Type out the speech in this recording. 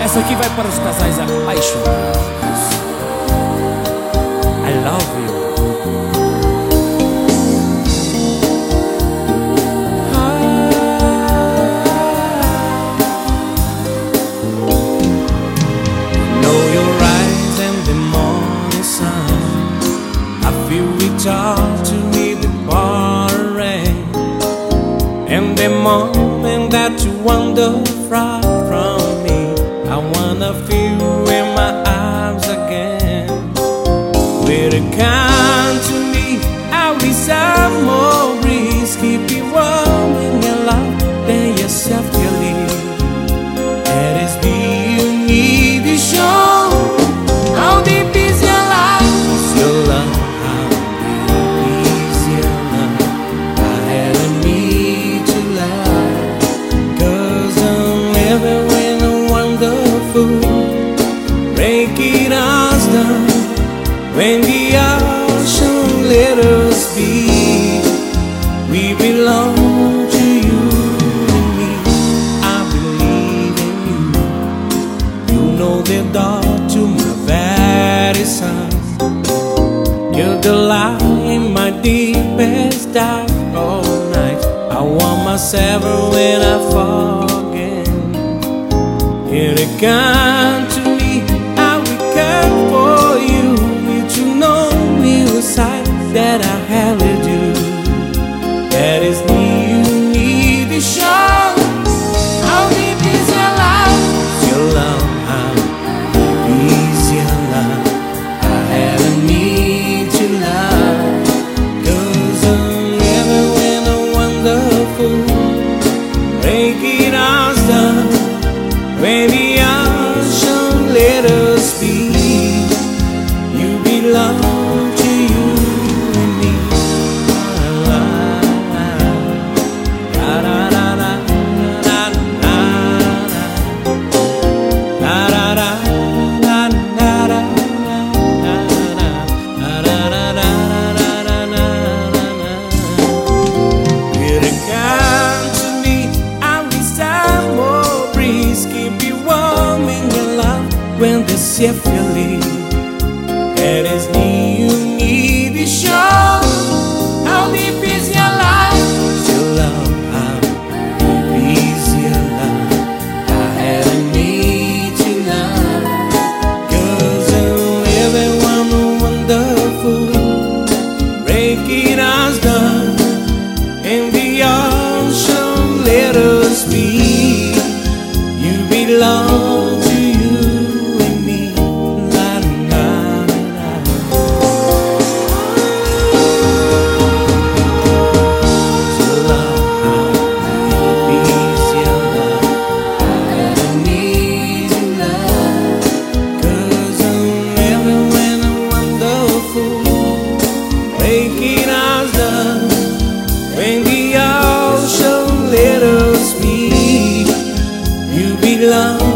Essa aqui vai para os casais apaixonados. I love you. Know your eyes and the morning sun. I feel reach out to me the pouring rain. And the moment that you wander far from me, I wanna feel you in my arms again. Will you come to me? I wish some more breeze, keep you warm in your love, then yourself you leave. That is me you need to show. How deep is your love? Is your love? How deep is your love? I had a need to love, 'cause I'm everywhere wonderful. Breaking us down when the ocean let us be. We belong to you and me. I believe in you. You know the door to my very sun. You're the light in my deepest dark all night. I want myself when I forget. Here it come to me, I will come for you. You know me inside that I have to do. That is me you need to show. How deep is your love? Your love, how deep is your love? I have a need to love, 'cause I'm everywhere wonderful. Breaking us down when the ocean let us be. You belong to you and me. La, la, la, la, la, la, la, la, la, la, when the ship you leave. It is me you need to show. How deep is your love? Your love, how deep is your love? I had a need to love, 'cause I'm everyone wonderful. Breaking us down in the ocean let us be. You belong to breaking us down when the ocean let us be. You belong